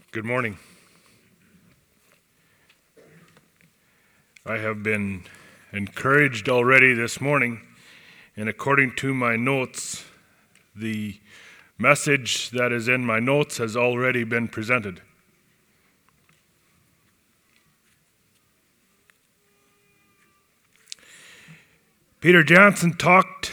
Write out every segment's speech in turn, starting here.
Good morning. I have been encouraged already this morning, and according to my notes, the message that is in my notes has already been presented. Peter Jansen talked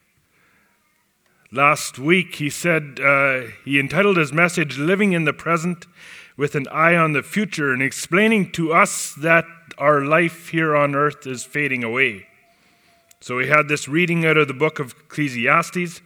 last week. He said, he entitled his message, Living in the Present with an Eye on the Future, and explaining to us that our life here on earth is fading away. So we had this reading out of the book of Ecclesiastes,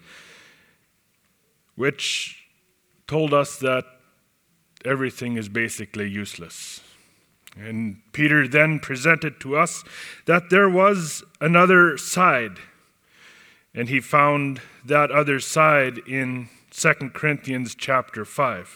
which told us that everything is basically useless. And Peter then presented to us that there was another side, and he found that other side in 2 Corinthians chapter 5.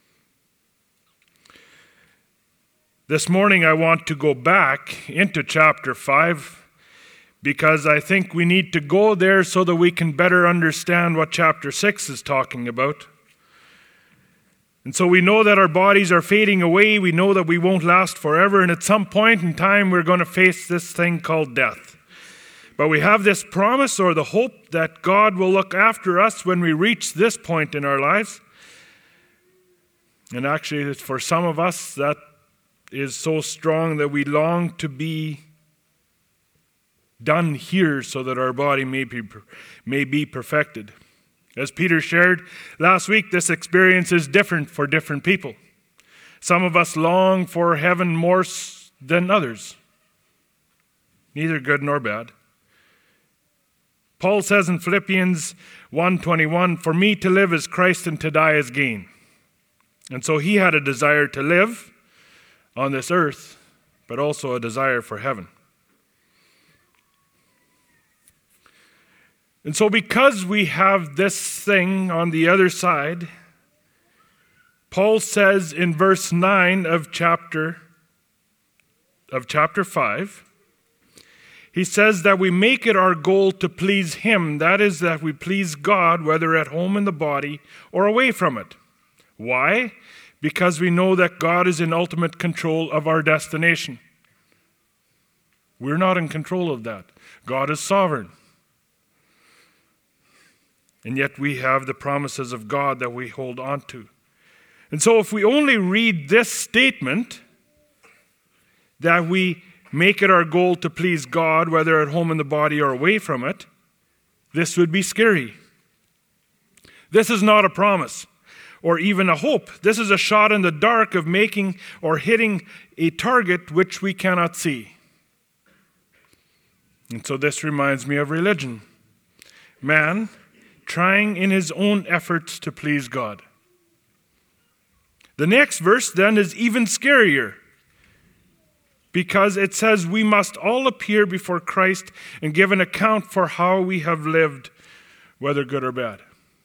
This morning I want to go back into chapter 5 because I think we need to go there so that we can better understand what chapter 6 is talking about. And so we know that our bodies are fading away. We know that we won't last forever. And at some point in time, we're going to face this thing called death. But we have this promise or the hope that God will look after us when we reach this point in our lives. And actually, for some of us, that is so strong that we long to be done here so that our body may be perfected. As Peter shared last week, this experience is different for different people. Some of us long for heaven more than others, neither good nor bad. Paul says in Philippians 1:21, "For me to live is Christ and to die is gain." And so he had a desire to live on this earth, but also a desire for heaven. And so because we have this thing on the other side, Paul says in verse 9 of chapter 5, he says that we make it our goal to please him. That is, that we please God, whether at home in the body or away from it. Why? Because we know that God is in ultimate control of our destination. We're not in control of that. God is sovereign. And yet we have the promises of God that we hold on to. And so if we only read this statement, that we make it our goal to please God, whether at home in the body or away from it, this would be scary. This is not a promise or even a hope. This is a shot in the dark of making or hitting a target which we cannot see. And so this reminds me of religion. Man trying in his own efforts to please God. The next verse then is even scarier because it says we must all appear before Christ and give an account for how we have lived, whether good or bad.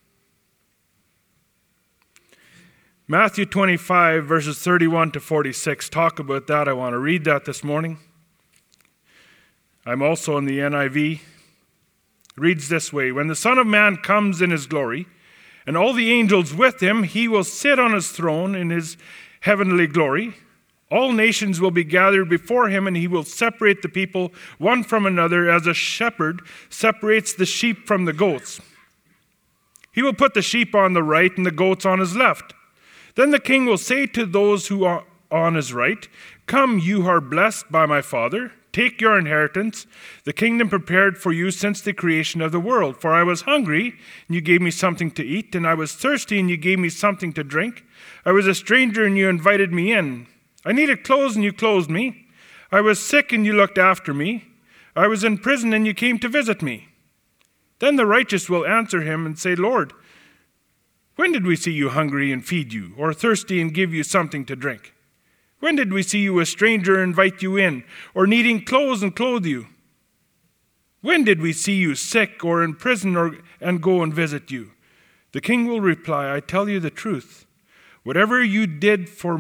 Matthew 25, verses 31 to 46 talk about that. I want to read that this morning. I'm also in the NIV. It reads this way, "When the Son of Man comes in his glory, and all the angels with him, he will sit on his throne in his heavenly glory. All nations will be gathered before him, and he will separate the people one from another as a shepherd separates the sheep from the goats. He will put the sheep on the right and the goats on his left. Then the king will say to those who are on his right, 'Come, you who are blessed by my Father. Take your inheritance, the kingdom prepared for you since the creation of the world. For I was hungry, and you gave me something to eat, and I was thirsty, and you gave me something to drink. I was a stranger, and you invited me in. I needed clothes, and you clothed me. I was sick, and you looked after me. I was in prison, and you came to visit me.' Then the righteous will answer him and say, 'Lord, when did we see you hungry and feed you, or thirsty and give you something to drink? When did we see you a stranger and invite you in, or needing clothes and clothe you? When did we see you sick or in prison and go and visit you?' The king will reply, 'I tell you the truth. Whatever you did for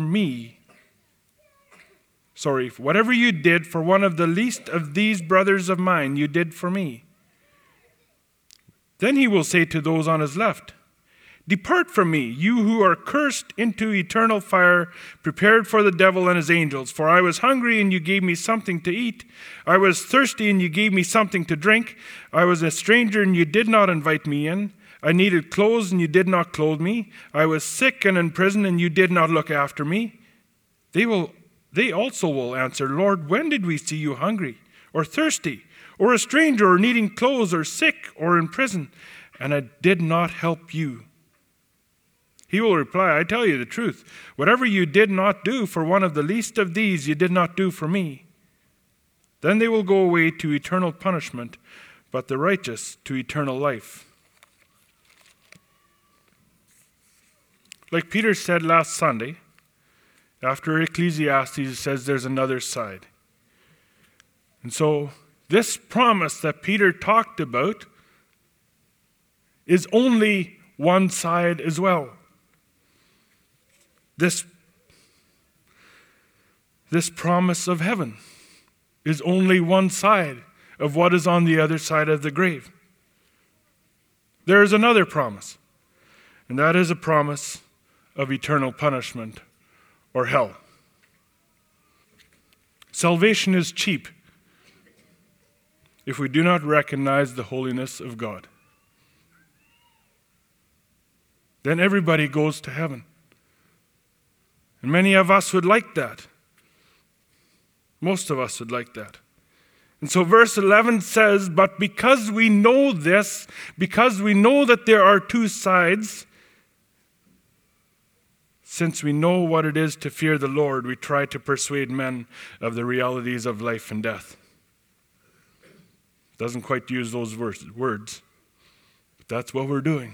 one of the least of these brothers of mine, you did for me.' Then he will say to those on his left, Depart from me, you who are cursed, into eternal fire, prepared for the devil and his angels. For I was hungry, and you gave me something to eat. I was thirsty, and you gave me something to drink. I was a stranger, and you did not invite me in. I needed clothes, and you did not clothe me. I was sick and in prison, and you did not look after me. They also will answer, Lord, when did we see you hungry, or thirsty, or a stranger, or needing clothes, or sick, or in prison, and I did not help you? He will reply, I tell you the truth. Whatever you did not do for one of the least of these, you did not do for me. Then they will go away to eternal punishment, but the righteous to eternal life. Like Peter said last Sunday, after Ecclesiastes, it says there's another side. And so this promise that Peter talked about is only one side as well. This promise of heaven is only one side of what is on the other side of the grave. There is another promise, and that is a promise of eternal punishment or hell. Salvation is cheap if we do not recognize the holiness of God. Then everybody goes to heaven. And many of us would like that. Most of us would like that. And so verse 11 says, but because we know this, because we know that there are two sides, since we know what it is to fear the Lord, we try to persuade men of the realities of life and death. Doesn't quite use those words, but that's what we're doing.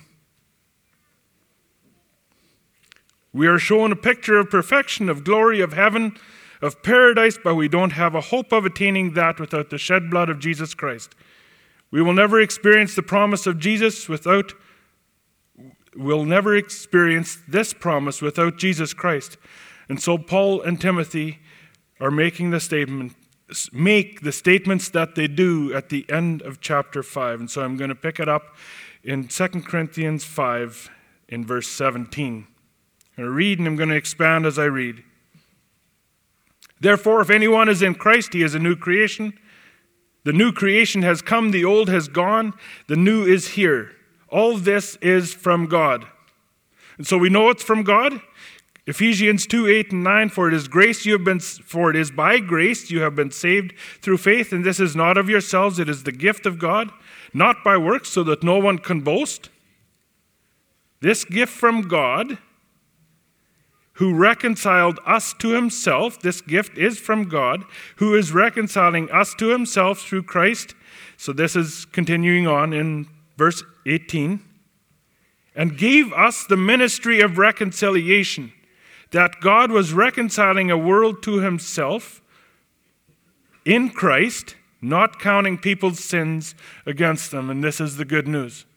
We are shown a picture of perfection, of glory, of heaven, of paradise, but we don't have a hope of attaining that without the shed blood of Jesus Christ. We will never experience the promise of Jesus we'll never experience this promise without Jesus Christ. And so Paul and Timothy are make the statements that they do at the end of chapter 5. And so I'm going to pick it up in 2 Corinthians 5 in verse 17. I'm going to read and I'm going to expand as I read. Therefore, if anyone is in Christ, he is a new creation. The new creation has come, the old has gone, the new is here. All this is from God. And so we know it's from God. Ephesians 2, 8 and 9, for it is by grace you have been saved through faith, and this is not of yourselves, it is the gift of God, not by works, so that no one can boast. This gift from God, who reconciled us to himself, this gift is from God, who is reconciling us to himself through Christ. So this is continuing on in verse 18. And gave us the ministry of reconciliation, that God was reconciling a world to himself in Christ, not counting people's sins against them. And this is the good news.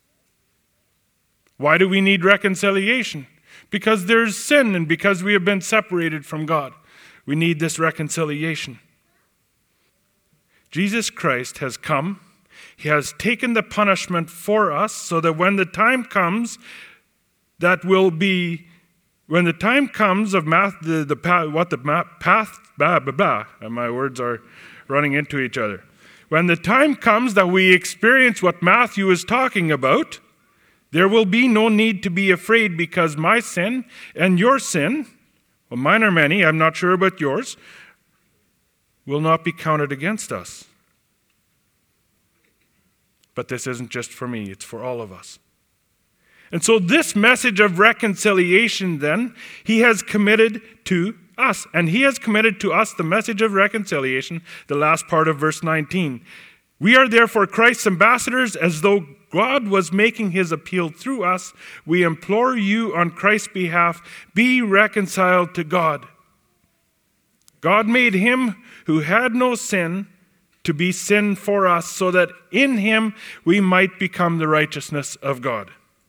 Why do we need reconciliation? Because there's sin and because we have been separated from God. We need this reconciliation. Jesus Christ has come. He has taken the punishment for us so that when the time comes, my words are running into each other. When the time comes that we experience what Matthew is talking about, there will be no need to be afraid because my sin and your sin, well, mine are many, I'm not sure about yours, will not be counted against us. But this isn't just for me, it's for all of us. And so this message of reconciliation then, he has committed to us. And he has committed to us the message of reconciliation, the last part of verse 19. We are therefore Christ's ambassadors, as though God was making his appeal through us. We implore you on Christ's behalf, be reconciled to God. God made him who had no sin to be sin for us, so that in him we might become the righteousness of God.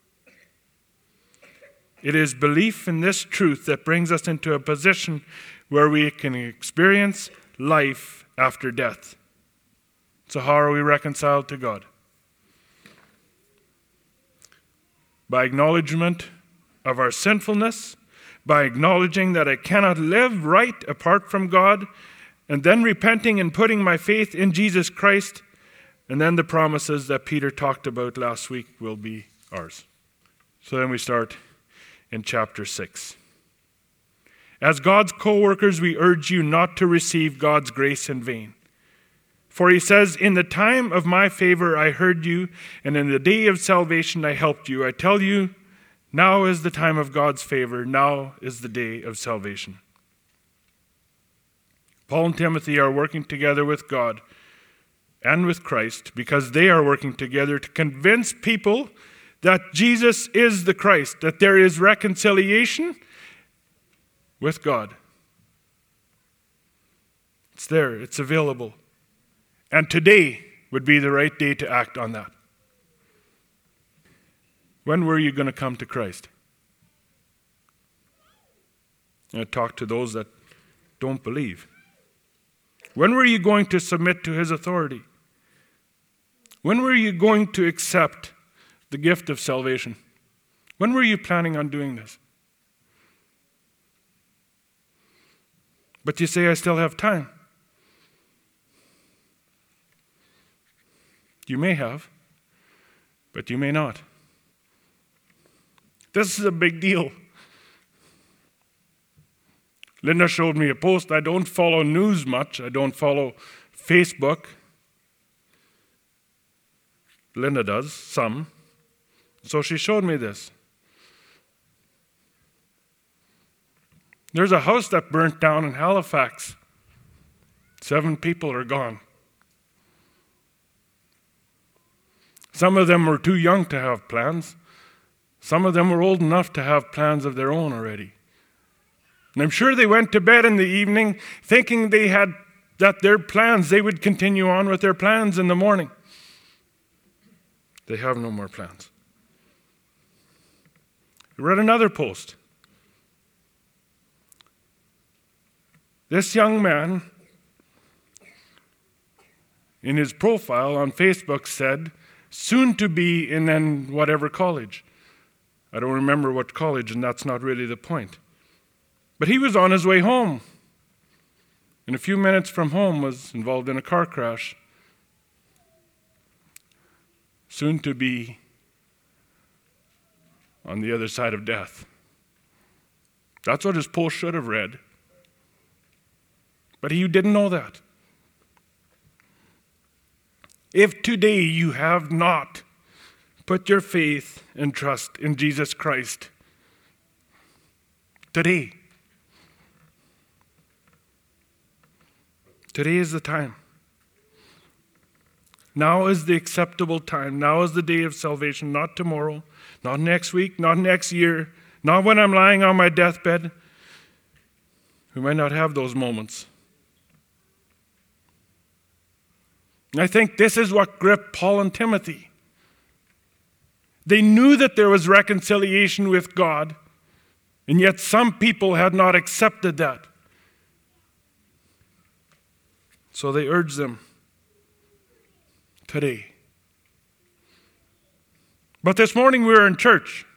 It is belief in this truth that brings us into a position where we can experience life after death. So how are we reconciled to God? by acknowledgement of our sinfulness, by acknowledging that I cannot live right apart from God, and then repenting and putting my faith in Jesus Christ, and then the promises that Peter talked about last week will be ours. So then we start in chapter 6. As God's co-workers, we urge you not to receive God's grace in vain. For he says, in the time of my favor I heard you, and in the day of salvation I helped you. I tell you, now is the time of God's favor. Now is the day of salvation. Paul and Timothy are working together with God and with Christ because they are working together to convince people that Jesus is the Christ, that there is reconciliation with God. It's there, it's available. And today would be the right day to act on that. When were you going to come to Christ? I'm going to talk to those that don't believe. When were you going to submit to his authority? When were you going to accept the gift of salvation? When were you planning on doing this? But you say, I still have time. You may have, but you may not. This is a big deal. Linda showed me a post. I don't follow news much. I don't follow Facebook. Linda does, some. So she showed me this. There's a house that burnt down in Halifax. 7 people are gone. Some of them were too young to have plans. Some of them were old enough to have plans of their own already. And I'm sure they went to bed in the evening thinking they had that their plans, they would continue on with their plans in the morning. They have no more plans. I read another post. This young man, in his profile on Facebook, said, soon to be in whatever college. I don't remember what college, and that's not really the point. But he was on his way home. And a few minutes from home was involved in a car crash. Soon to be on the other side of death. That's what his post should have read. But he didn't know that. If today you have not put your faith and trust in Jesus Christ, today is the time. Now is the acceptable time. Now is the day of salvation, not tomorrow, not next week, not next year, not when I'm lying on my deathbed. We might not have those moments. I think this is what gripped Paul and Timothy. They knew that there was reconciliation with God, and yet some people had not accepted that. So they urged them today. But this morning we were in church.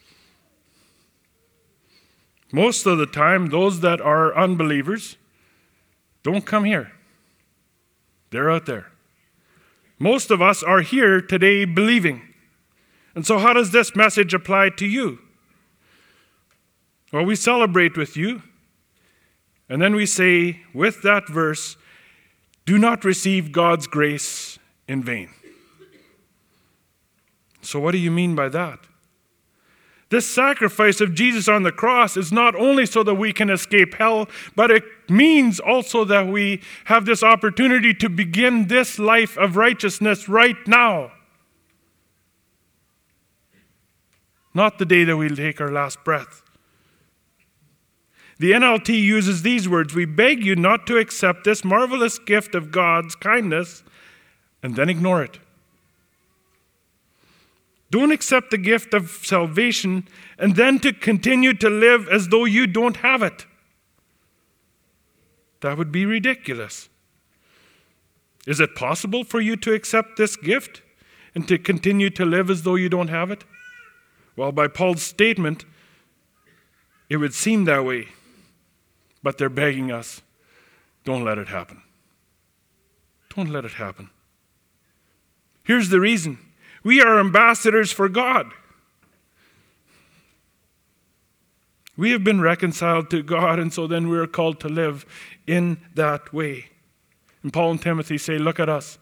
Most of the time, those that are unbelievers don't come here. They're out there. Most of us are here today believing. And so how does this message apply to you? Well, we celebrate with you, and then we say, with that verse, do not receive God's grace in vain. So what do you mean by that? This sacrifice of Jesus on the cross is not only so that we can escape hell, but it means also that we have this opportunity to begin this life of righteousness right now. Not the day that we take our last breath. The NLT uses these words, we beg you not to accept this marvelous gift of God's kindness and then ignore it. Don't accept the gift of salvation and then to continue to live as though you don't have it. That would be ridiculous. Is it possible for you to accept this gift and to continue to live as though you don't have it? Well, by Paul's statement, it would seem that way. But they're begging us, don't let it happen. Don't let it happen. Here's the reason. We are ambassadors for God. We have been reconciled to God, and so then we are called to live in that way. And Paul and Timothy say, look at us.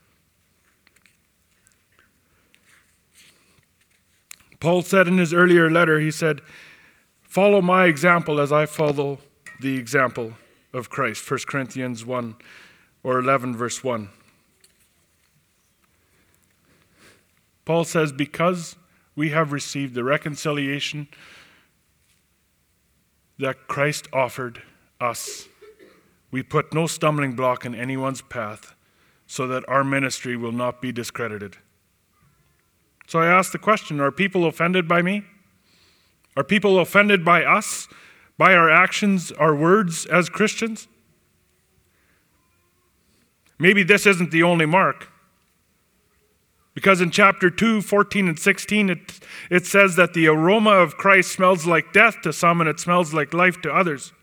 Paul said in his earlier letter, he said, follow my example as I follow the example of Christ. 1 Corinthians 1 or 11 verse 1. Paul says, because we have received the reconciliation that Christ offered us, we put no stumbling block in anyone's path so that our ministry will not be discredited. So I ask the question, are people offended by me? Are people offended by us, by our actions, our words as Christians? Maybe this isn't the only mark. Because in chapter 2, 14 and 16, it says that the aroma of Christ smells like death to some and it smells like life to others.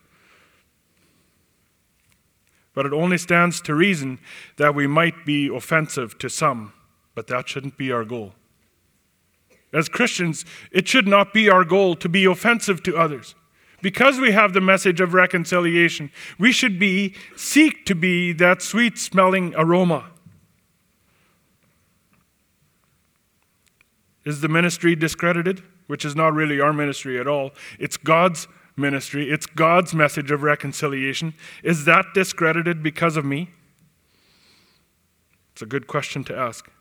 But it only stands to reason that we might be offensive to some, but that shouldn't be our goal. As Christians, it should not be our goal to be offensive to others. Because we have the message of reconciliation, we should seek to be that sweet-smelling aroma. Is the ministry discredited? Which is not really our ministry at all. It's God's ministry. It's God's message of reconciliation. Is that discredited because of me? It's a good question to ask.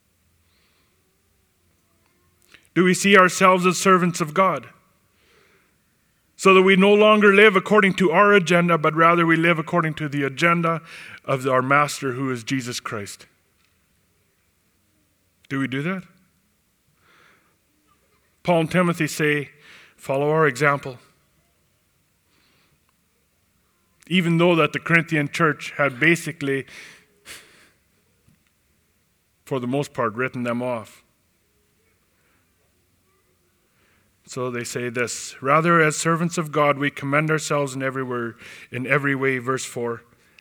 Do we see ourselves as servants of God? So that we no longer live according to our agenda, but rather we live according to the agenda of our Master, who is Jesus Christ. Do we do that? Paul and Timothy say, follow our example. Even though that the Corinthian church had basically, for the most part, written them off. So they say this, rather as servants of God, we commend ourselves in every way, verse 4.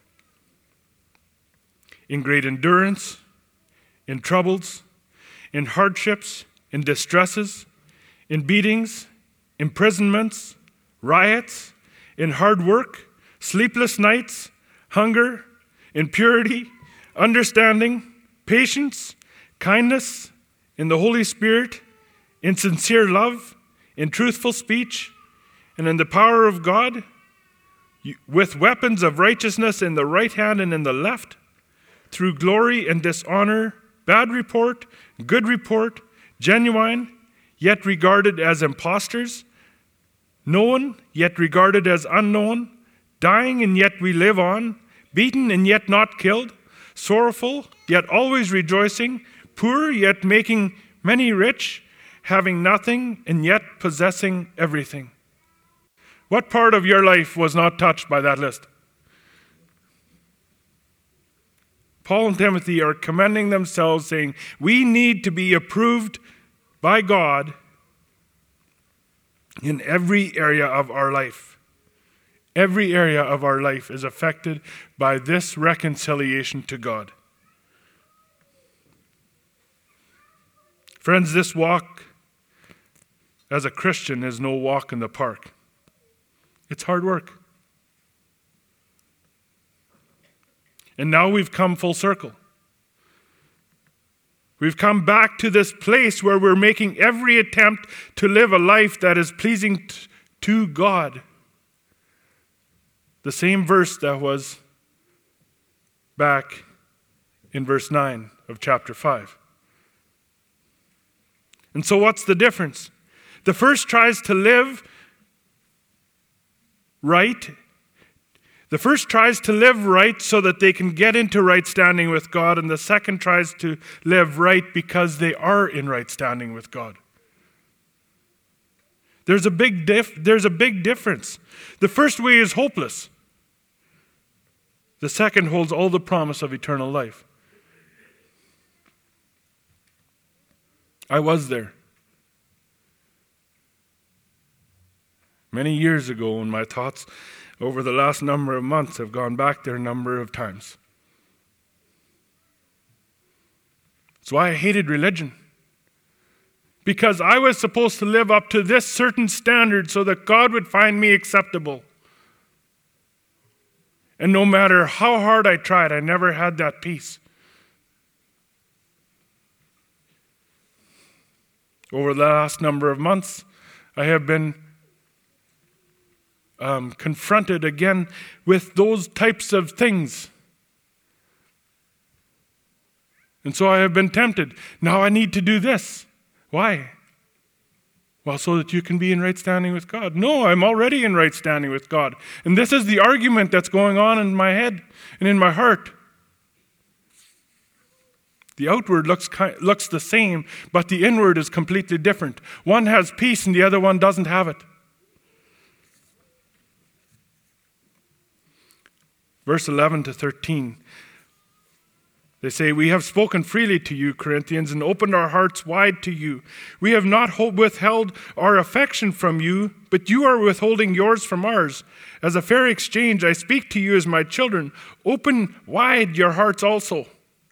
In great endurance, in troubles, in hardships, in distresses, in beatings, imprisonments, riots, in hard work, sleepless nights, hunger, in purity, understanding, patience, kindness, in the Holy Spirit, in sincere love, in truthful speech, and in the power of God, with weapons of righteousness in the right hand and in the left, through glory and dishonor, bad report, good report, genuine, yet regarded as impostors, known, yet regarded as unknown, dying and yet we live on, beaten and yet not killed, sorrowful, yet always rejoicing, poor, yet making many rich, having nothing and yet possessing everything. What part of your life was not touched by that list? Paul and Timothy are commending themselves, saying, we need to be approved by God in every area of our life. Every area of our life is affected by this reconciliation to God. Friends, this walk as a Christian is no walk in the park. It's hard work. And now we've come full circle. We've come back to this place where we're making every attempt to live a life that is pleasing to God. The same verse that was back in verse 9 of chapter 5. And so what's the difference? The first tries to live right. The first tries to live right so that they can get into right standing with God, and the second tries to live right because they are in right standing with God. There's a big difference. The first way is hopeless. The second holds all the promise of eternal life. I was there. many years ago, and my thoughts over the last number of months have gone back there a number of times. That's why I hated religion. Because I was supposed to live up to this certain standard so that God would find me acceptable. And no matter how hard I tried, I never had that peace. Over the last number of months, I have been confronted again with those types of things. And so I have been tempted. Now I need to do this. Why? Well, so that you can be in right standing with God. No, I'm already in right standing with God. And this is the argument that's going on in my head and in my heart. The outward looks the same, but the inward is completely different. One has peace and the other one doesn't have it. Verse 11 to 13. They say, we have spoken freely to you, Corinthians, and opened our hearts wide to you. We have not withheld our affection from you, but you are withholding yours from ours. As a fair exchange, I speak to you as my children. Open wide your hearts also.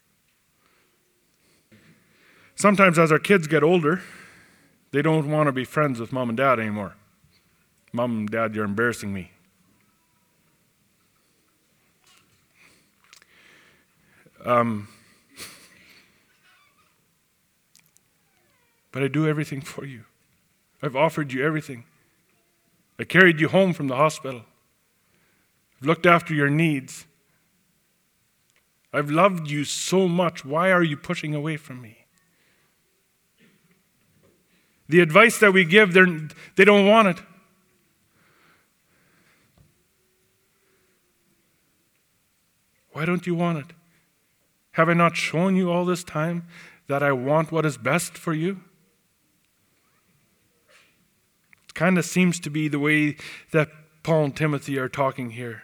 Sometimes as our kids get older, they don't want to be friends with mom and dad anymore. Mom and dad, you're embarrassing me. But I do everything for you. I've offered you everything. I carried you home from the hospital. I've looked after your needs. I've loved you so much. Why are you pushing away from me? The advice that we give, they don't want it. Why don't you want it? Have I not shown you all this time that I want what is best for you? It kind of seems to be the way that Paul and Timothy are talking here.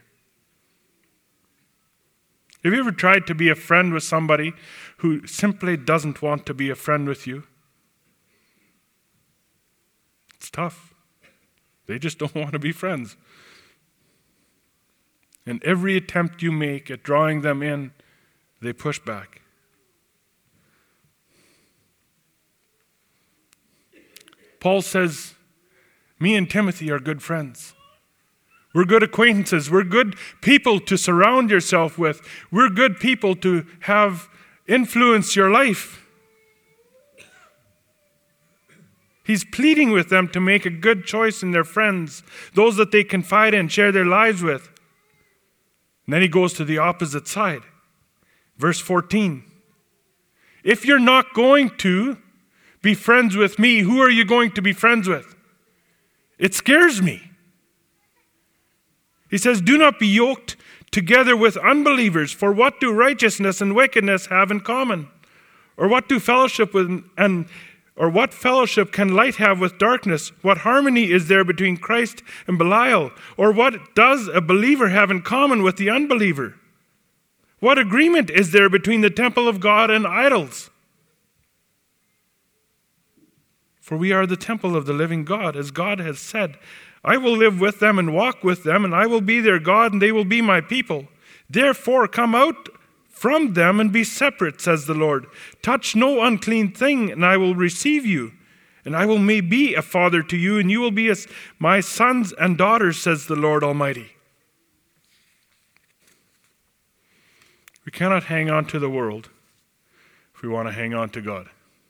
Have you ever tried to be a friend with somebody who simply doesn't want to be a friend with you? It's tough. They just don't want to be friends. And every attempt you make at drawing them in, they push back. Paul says, me and Timothy are good friends. We're good acquaintances. We're good people to surround yourself with. We're good people to have influence your life. He's pleading with them to make a good choice in their friends, those that they confide in, share their lives with. And then he goes to the opposite side. Verse 14. If you're not going to be friends with me, who are you going to be friends with? It scares me. He says, do not be yoked together with unbelievers, for what do righteousness and wickedness have in common? Or what fellowship can light have with darkness? What harmony is there between Christ and Belial? Or what does a believer have in common with the unbeliever? What agreement is there between the temple of God and idols? For we are the temple of the living God, as God has said, I will live with them and walk with them, and I will be their God, and they will be my people. Therefore, come out from them and be separate, says the Lord. Touch no unclean thing, and I will receive you. And I will be a father to you, and you will be as my sons and daughters, says the Lord Almighty. We cannot hang on to the world if we want to hang on to God.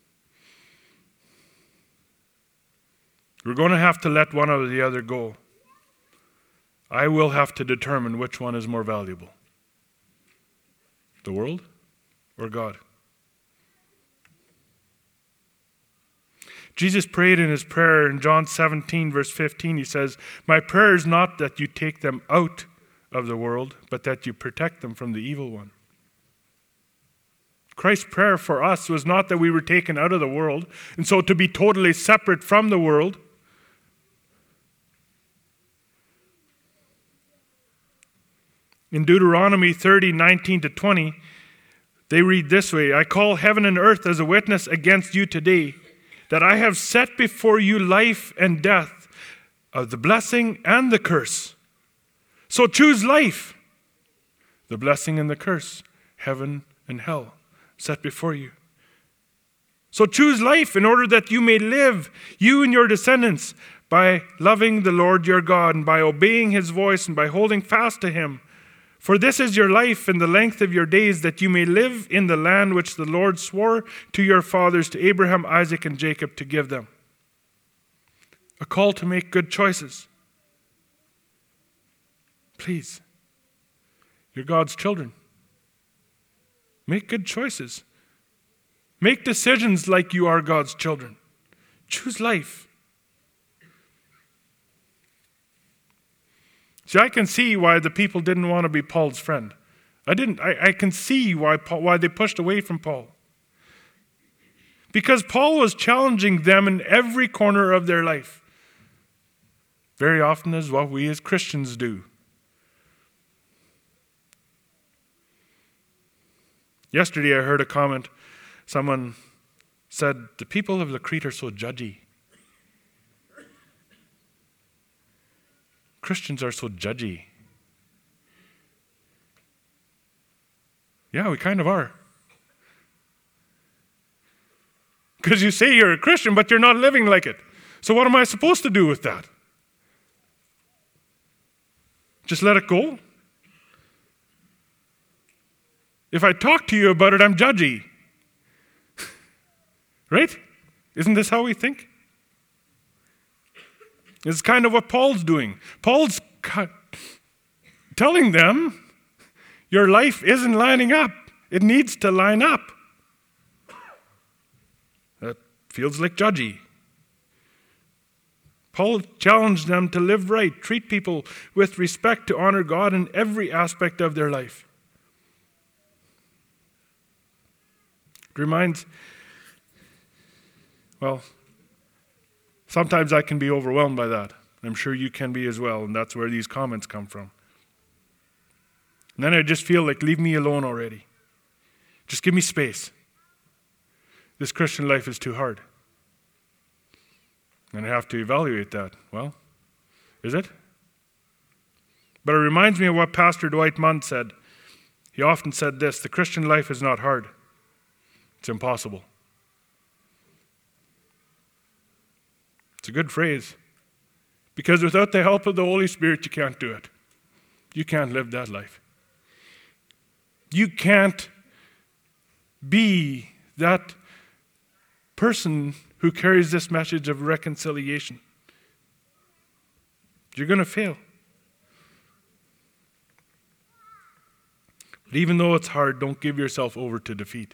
We're going to have to let one or the other go. I will have to determine which one is more valuable. The world or God? Jesus prayed in his prayer in John 17, verse 15. He says, my prayer is not that you take them out of the world, but that you protect them from the evil one. Christ's prayer for us was not that we were taken out of the world, and so to be totally separate from the world. In Deuteronomy 30, 19 to 20, they read this way, I call heaven and earth as a witness against you today, that I have set before you life and death, of the blessing and the curse. So choose life. The blessing and the curse, heaven and hell, set before you. So choose life in order that you may live, you and your descendants, by loving the Lord your God and by obeying his voice and by holding fast to him. For this is your life and the length of your days, that you may live in the land which the Lord swore to your fathers, to Abraham, Isaac, and Jacob, to give them. A call to make good choices. Please, you're God's children. Make good choices. Make decisions like you are God's children. Choose life. See, I can see why the people didn't want to be Paul's friend. I can see why they pushed away from Paul. Because Paul was challenging them in every corner of their life. Very often is what we as Christians do. Yesterday I heard a comment. Someone said, the people of Crete are so judgy. Christians are so judgy. Yeah, we kind of are. Because you say you're a Christian, but you're not living like it. So what am I supposed to do with that? Just let it go? If I talk to you about it, I'm judgy. Right? Isn't this how we think? It's kind of what Paul's doing. Paul's telling them, your life isn't lining up. It needs to line up. That feels like judgy. Paul challenged them to live right, treat people with respect, to honor God in every aspect of their life. It reminds, sometimes I can be overwhelmed by that. I'm sure you can be as well, and that's where these comments come from. And then I just feel like, leave me alone already. Just give me space. This Christian life is too hard. And I have to evaluate that. Well, is it? But it reminds me of what Pastor Dwight Munn said. He often said this: the Christian life is not hard. It's impossible. It's a good phrase. Because without the help of the Holy Spirit, you can't do it. You can't live that life. You can't be that person who carries this message of reconciliation. You're going to fail. But even though it's hard, don't give yourself over to defeat.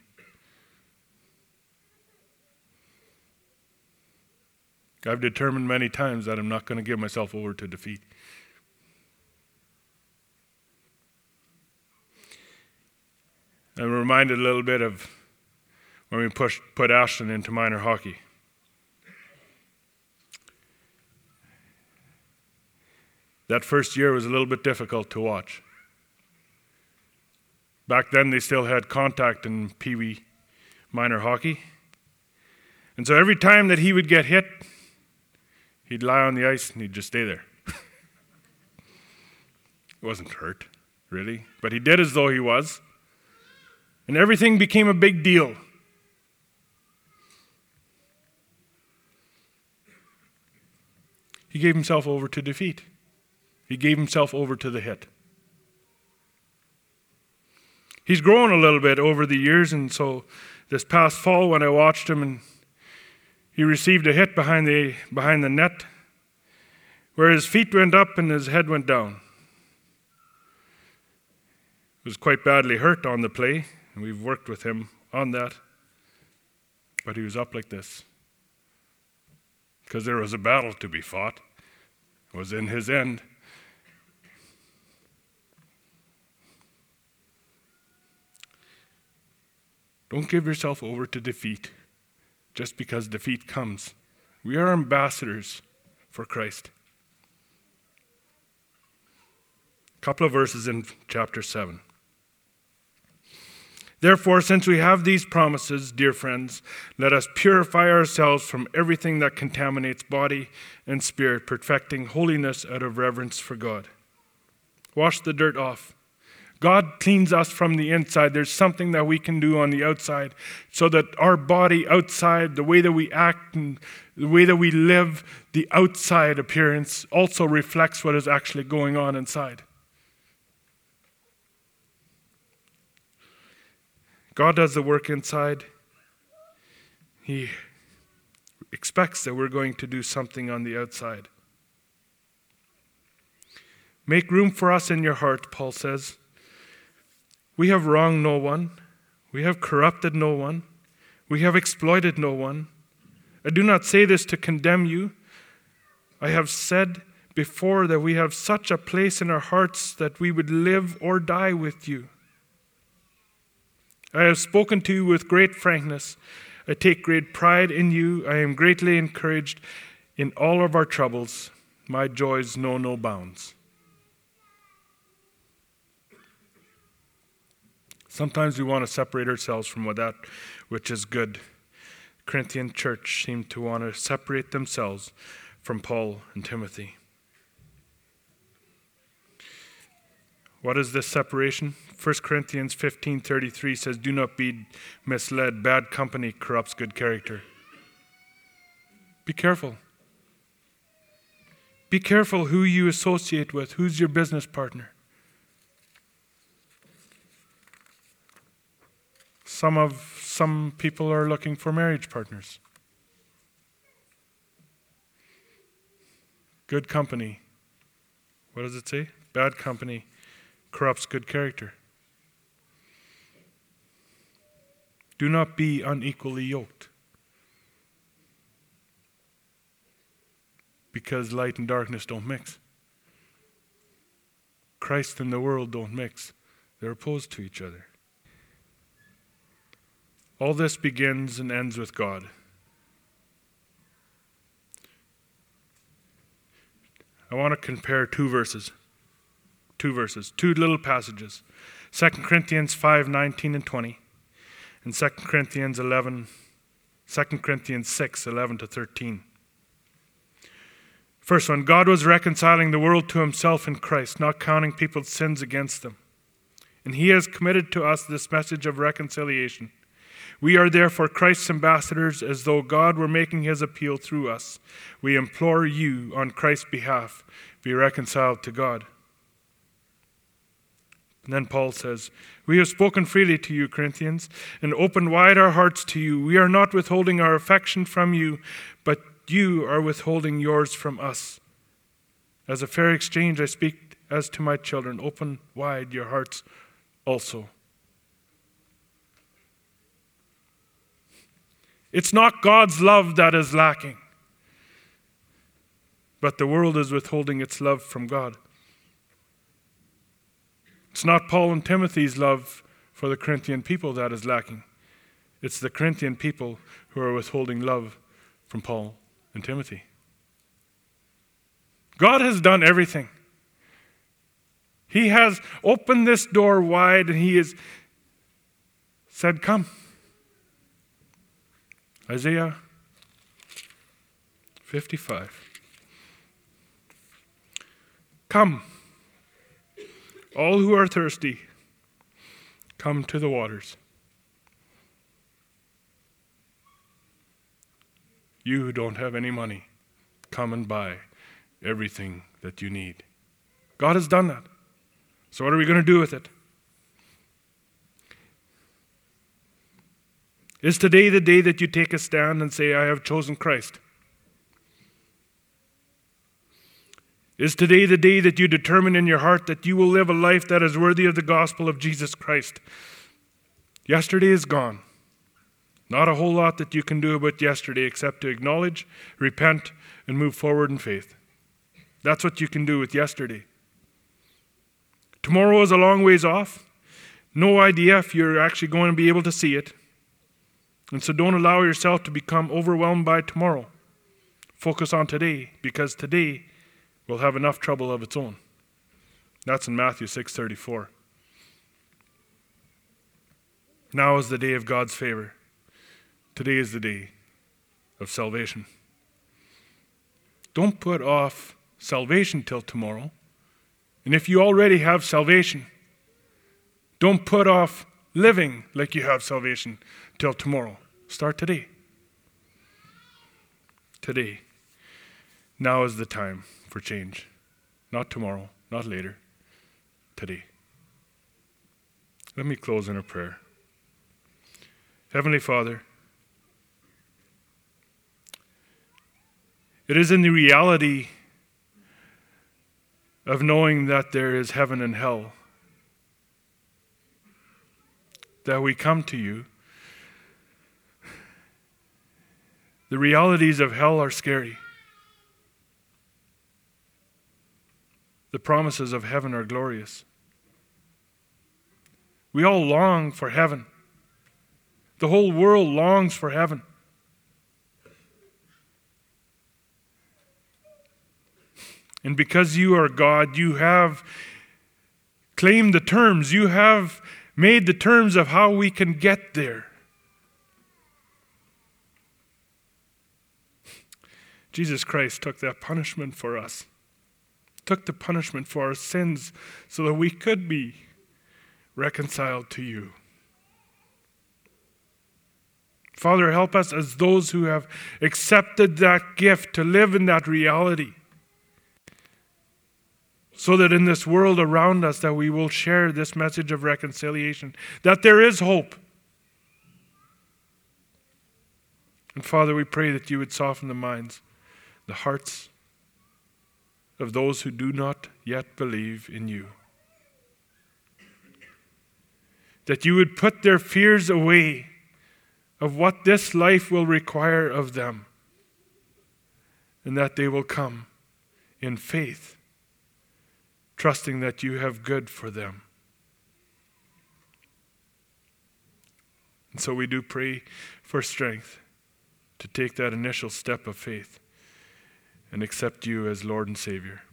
I've determined many times that I'm not going to give myself over to defeat. I'm reminded a little bit of when we put Ashton into minor hockey. That first year was a little bit difficult to watch. Back then they still had contact in Pee Wee minor hockey. And so every time that he would get hit, he'd lie on the ice and he'd just stay there. He wasn't hurt, really, but he did as though he was. And everything became a big deal. He gave himself over to defeat. He gave himself over to the hit. He's grown a little bit over the years, and so this past fall when I watched him, and he received a hit behind the net where his feet went up and his head went down. He was quite badly hurt on the play, and we've worked with him on that. But he was up like this because there was a battle to be fought. It was in his end. Don't give yourself over to defeat just because defeat comes. We are ambassadors for Christ. A couple of verses in chapter 7. Therefore, since we have these promises, dear friends, let us purify ourselves from everything that contaminates body and spirit, perfecting holiness out of reverence for God. Wash the dirt off. God cleans us from the inside. There's something that we can do on the outside so that our body outside, the way that we act and the way that we live, the outside appearance also reflects what is actually going on inside. God does the work inside. He expects that we're going to do something on the outside. Make room for us in your heart, Paul says. We have wronged no one. We have corrupted no one. We have exploited no one. I do not say this to condemn you. I have said before that we have such a place in our hearts that we would live or die with you. I have spoken to you with great frankness. I take great pride in you. I am greatly encouraged in all of our troubles. My joys know no bounds. Sometimes we want to separate ourselves from that which is good. The Corinthian church seemed to want to separate themselves from Paul and Timothy. What is this separation? 1 Corinthians 15:33 says, do not be misled. Bad company corrupts good character. Be careful. Be careful who you associate with. Who's your business partner? Some people are looking for marriage partners. Good company. What does it say? Bad company corrupts good character. Do not be unequally yoked. Because light and darkness don't mix. Christ and the world don't mix. They're opposed to each other. All this begins and ends with God. I want to compare two little passages. 2 Corinthians 5:19 and 20, and 2 Corinthians 6:11 to 13. First one, God was reconciling the world to himself in Christ, not counting people's sins against them. And he has committed to us this message of reconciliation. We are therefore Christ's ambassadors, as though God were making his appeal through us. We implore you on Christ's behalf, be reconciled to God. And then Paul says, we have spoken freely to you, Corinthians, and opened wide our hearts to you. We are not withholding our affection from you, but you are withholding yours from us. As a fair exchange, I speak as to my children. Open wide your hearts also. It's not God's love that is lacking, but the world is withholding its love from God. It's not Paul and Timothy's love for the Corinthian people that is lacking. It's the Corinthian people who are withholding love from Paul and Timothy. God has done everything. He has opened this door wide and he has said, come. Isaiah 55. Come, all who are thirsty, come to the waters. You who don't have any money, come and buy everything that you need. God has done that. So what are we going to do with it? Is today the day that you take a stand and say, I have chosen Christ? Is today the day that you determine in your heart that you will live a life that is worthy of the gospel of Jesus Christ? Yesterday is gone. Not a whole lot that you can do about yesterday except to acknowledge, repent, and move forward in faith. That's what you can do with yesterday. Tomorrow is a long ways off. No idea if you're actually going to be able to see it. And so don't allow yourself to become overwhelmed by tomorrow. Focus on today, because today will have enough trouble of its own. That's in Matthew 6:34. Now is the day of God's favor. Today is the day of salvation. Don't put off salvation till tomorrow. And if you already have salvation, don't put off living like you have salvation till tomorrow. Start today. Today. Now is the time for change. Not tomorrow, not later. Today. Let me close in a prayer. Heavenly Father, it is in the reality of knowing that there is heaven and hell that we come to you. The realities of hell are scary. The promises of heaven are glorious. We all long for heaven. The whole world longs for heaven. And because you are God, you have claimed the terms. You have made the terms of how we can get there. Jesus Christ took that punishment for us. Took the punishment for our sins so that we could be reconciled to you. Father, help us as those who have accepted that gift to live in that reality, so that in this world around us that we will share this message of reconciliation, that there is hope. And Father, we pray that you would soften the minds, the hearts of those who do not yet believe in you. That you would put their fears away of what this life will require of them, and that they will come in faith, trusting that you have good for them. And so we do pray for strength to take that initial step of faith and accept you as Lord and Savior.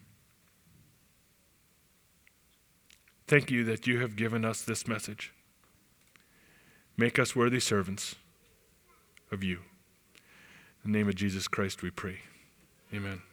Thank you that you have given us this message. Make us worthy servants of you. In the name of Jesus Christ we pray. Amen.